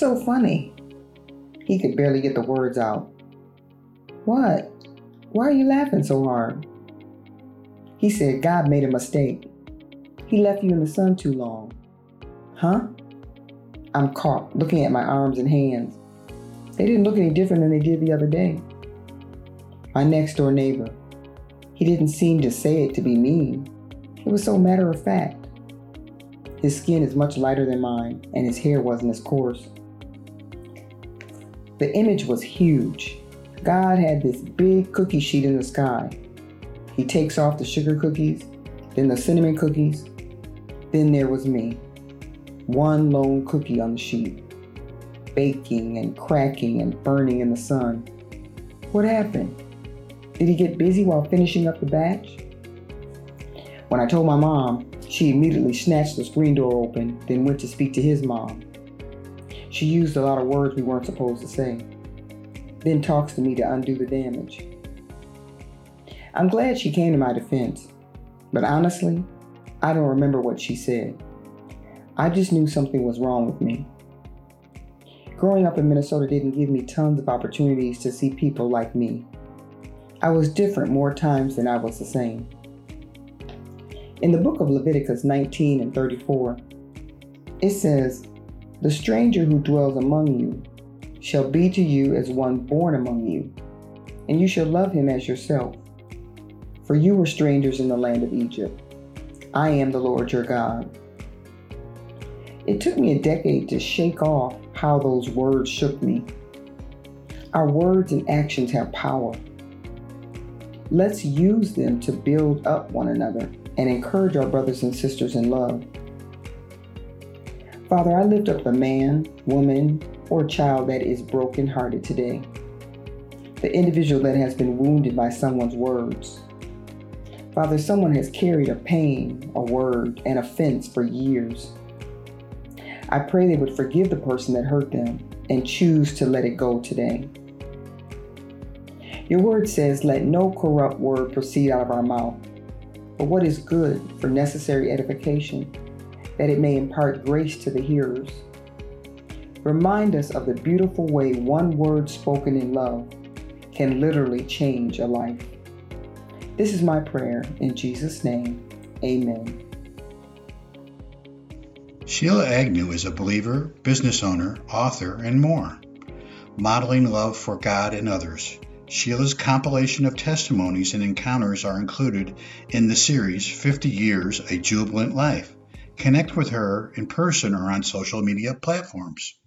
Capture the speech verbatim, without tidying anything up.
so funny." He could barely get the words out. "What? Why are you laughing so hard?" He said, "God made a mistake. He left you in the sun too long." "Huh?" I'm caught, looking at my arms and hands. They didn't look any different than they did the other day. My next door neighbor. He didn't seem to say it to be mean. It was so matter of fact. His skin is much lighter than mine, and his hair wasn't as coarse. The image was huge. God had this big cookie sheet in the sky. He takes off the sugar cookies, then the cinnamon cookies. Then there was me, one lone cookie on the sheet, baking and cracking and burning in the sun. What happened? Did he get busy while finishing up the batch? When I told my mom, she immediately snatched the screen door open, then went to speak to his mom. She used a lot of words we weren't supposed to say, then talks to me to undo the damage. I'm glad she came to my defense, but honestly, I don't remember what she said. I just knew something was wrong with me. Growing up in Minnesota didn't give me tons of opportunities to see people like me. I was different more times than I was the same. In the book of Leviticus nineteen and thirty-four, it says, "The stranger who dwells among you shall be to you as one born among you, and you shall love him as yourself. For you were strangers in the land of Egypt. I am the Lord your God." It took me a decade to shake off how those words shook me. Our words and actions have power. Let's use them to build up one another and encourage our brothers and sisters in love. Father, I lift up the man, woman, or child that is brokenhearted today. The individual that has been wounded by someone's words. Father, someone has carried a pain, a word, an offense for years. I pray they would forgive the person that hurt them and choose to let it go today. Your word says, "Let no corrupt word proceed out of our mouth, but what is good for necessary edification, that it may impart grace to the hearers." Remind us of the beautiful way one word spoken in love can literally change a life. This is my prayer in Jesus' name. Amen. Sheila Agnew is a believer, business owner, author, and more. Modeling love for God and others. Sheila's compilation of testimonies and encounters are included in the series fifty years, A Jubilant Life. Connect with her in person or on social media platforms.